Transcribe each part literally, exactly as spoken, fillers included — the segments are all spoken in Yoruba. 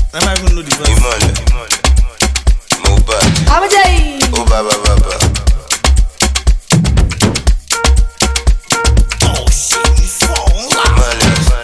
I might even know the verse. Imole, Mohbad, Abajay. oh baba baba. Oh shit, you fall loud.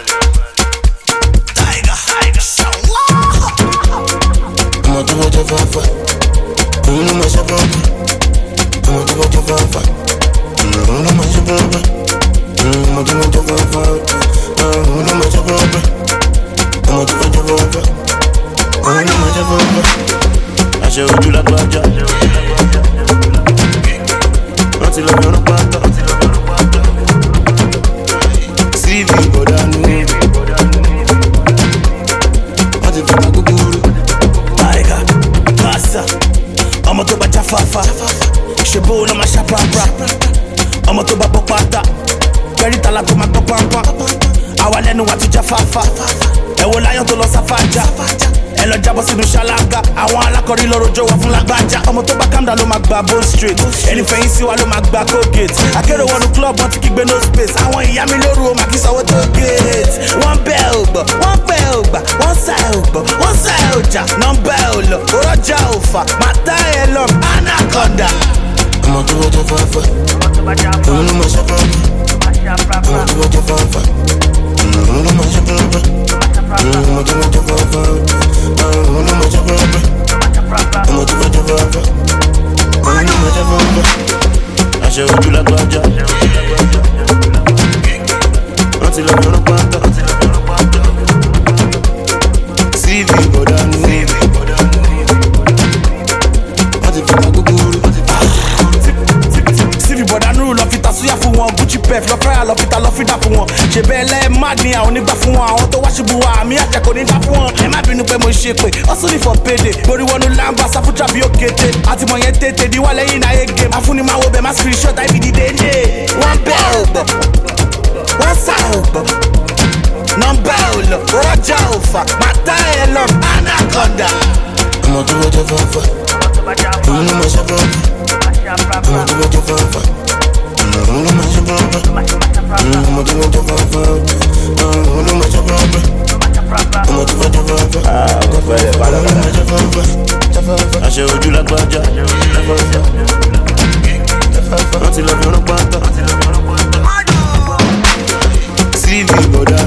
Tiger, tiger, so loud. I'm a do what you want for. You know my shop. I'm a do what you want for. You know my shop. I'm a do what you want for. You know my shop. I'm a do what you want for. You know my shop. I show you like Baja. Until I'm gonna part up. C V go down. Until I'm gonna go. Tiger, Massa. I'm a to ba jafafa. Shebo no ma shapapra. I'm a to ba popata. Very talako ma popampa. Awa lẹ́nu wa ti jafafa. Ẹ wo láyọ̀ tó lọ sáfàjà. Ẹ lọ jábọ́ sínú ṣáláńgá. Àwọn alákọ̀rí lọ́rọ̀ jọ wà fún lágbájá. Ọmọ tó bá calm down ló máa gba bone straight. Ẹni fẹ̀yìn sí wa ló máa gba Colgate. Akérò wọnú club wọn ti kígbe no space. Àwọn ìyá mi lóru o máa kí sanwó tó gate. Wọ́n bẹ́ ò gbọ́, wọ́n pẹ́ ò gbà, wọ́n sá ò gbọ́, wọ́n sá ò jà. Nọ́mbà ò lọ, òrọ́jà ò fà, màtá ẹ̀ lọ, anaconda. I'm a do what you want for. You know my shop. I'm a do what you want for. You know my shop. I'm a do what you want for. You know my shop. I'm a do what you want for. You know my shop. I show you like Baja. Until I'm gonna part up. C V go down. Until I'm gonna go. Lọ́fíìtà súyà fún wọn Gucci pef lọ́fẹ́rà lọ́fíìtà lọ́fíìdà fún wọn ṣe bẹ́ẹ̀ lẹ́ẹ̀ má ní àwọn onígbà fún wọn àwọn tó wá ṣubú wa àmì àjẹkò nígbà fún wọn ẹ má bínú pé mo ṣe pé ọ̀sùn ní for payday borí wọnú lamba sáfújà bí ó kété àtìmọ̀ yẹn tètè di wà lẹ́yìn náà yé game afúnimáwo bẹ́ẹ̀ má screenshot àìbí dídé dé wọ́n bẹ́ ò gbọ́ wọ́n sá ò gbọ́ nọ́mbà ò lọ rọ́jà ò fà màtá ẹ̀ lọ anaconda. I'm a do what you want for. You know my shop. I'm a do what you want for. You know my shop. I'm a do what you want for. You know my shop. I'm a do what you want for. Ah, go for it, bala bala. I show you like Baja. Until I'm gonna part up. C V go down.